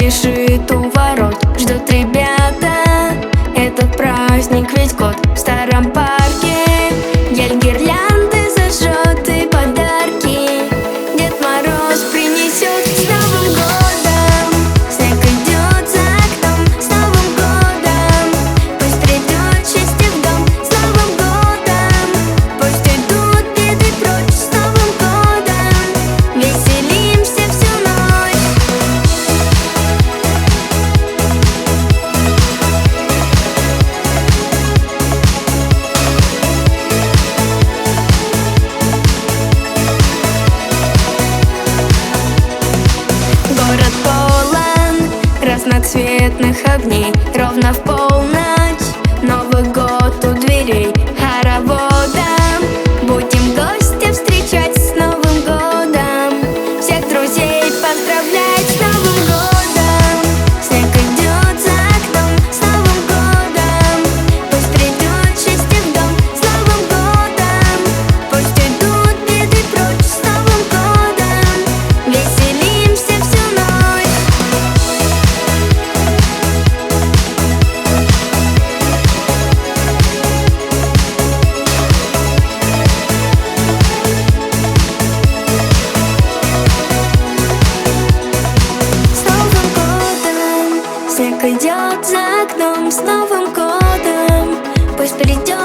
лежит у ворот. Ждут ребята этот праздник весь год. В старом парке ель гирлянды зажжет и подарки Дед Мороз принесет. С Новым годом! Снег идет за окном. С Новым годом! Пусть придет счастье в дом. С Новым годом! Пусть уйдут беды прочь. С Новым годом! Веселимся всю ночь. Город полон разноцветных огней. Ровно в полночь Новый год у дверей. Хороводом будем гостя встречать. С Новым годом! Всех друзей поздравлять. С Новым годом! Снег идет за окном. С Новым годом! Пусть придет счастье в дом. С Новым годом! Пусть уйдут беды прочь. С Новым годом! Веселимся всю ночь. С Новым годом! Снег идет за окном. С Новым годом! Пусть придет